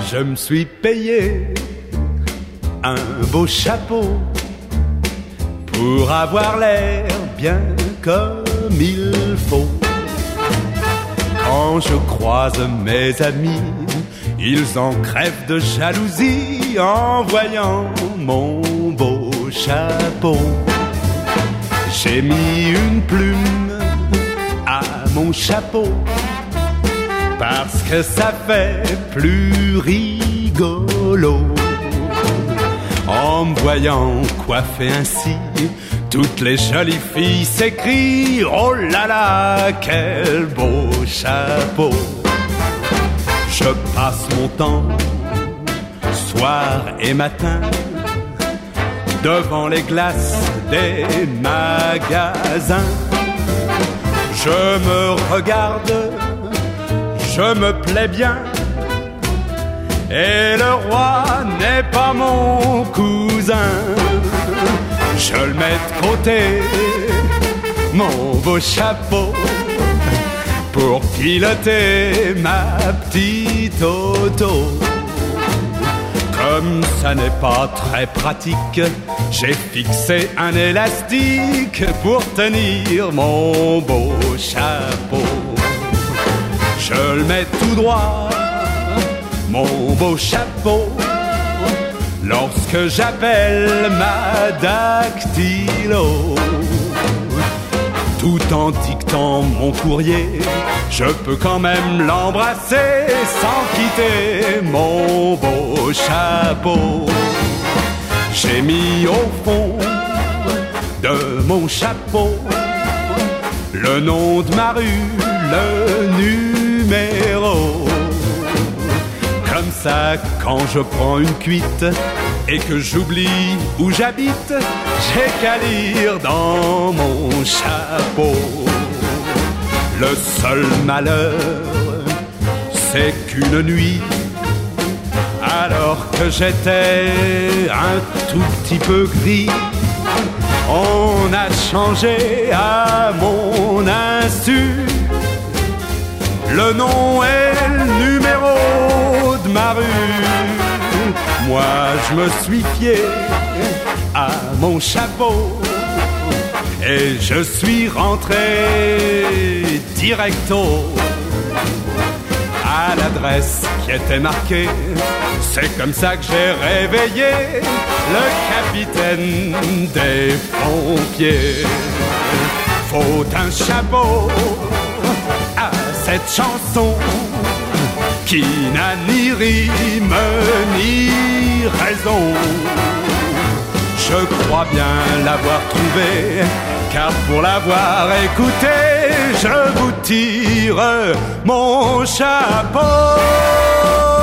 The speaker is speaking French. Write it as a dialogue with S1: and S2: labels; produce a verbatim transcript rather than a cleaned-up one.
S1: je me suis payé un beau chapeau pour avoir l'air bien comme il faut. Quand je croise mes amis, ils en crèvent de jalousie en voyant mon beau chapeau. J'ai mis une plume à mon chapeau parce que ça fait plus rigolo. En me voyant coiffé ainsi, toutes les jolies filles s'écrient « Oh là là, quel beau chapeau !» Je passe mon temps, soir et matin, devant les glaces des magasins. Je me regarde, je me plais bien, et le roi n'est pas mon cousin. Je le mets de côté, mon beau chapeau, pour piloter ma petite auto. Comme ça n'est pas très pratique, j'ai fixé un élastique pour tenir mon beau chapeau. Je le mets tout droit, mon beau chapeau, lorsque j'appelle ma dactylo. Tout en dictant mon courrier, je peux quand même l'embrasser sans quitter mon beau chapeau. J'ai mis au fond de mon chapeau le nom de ma rue, le numéro. Comme ça, quand je prends une cuite et que j'oublie où j'habite, j'ai qu'à lire dans mon chapeau. Le seul malheur, c'est qu'une nuit, alors que j'étais un tout petit peu gris, on a changé à mon insu le nom et le numéro de ma rue. Moi je me suis fié à mon chapeau et je suis rentré directo à l'adresse qui était marquée. C'est comme ça que j'ai réveillé le capitaine des pompiers. Faut un chapeau à cette chanson qui n'a ni rime ni raison. Je crois bien l'avoir trouvé, car pour l'avoir écouté, je vous tire mon chapeau.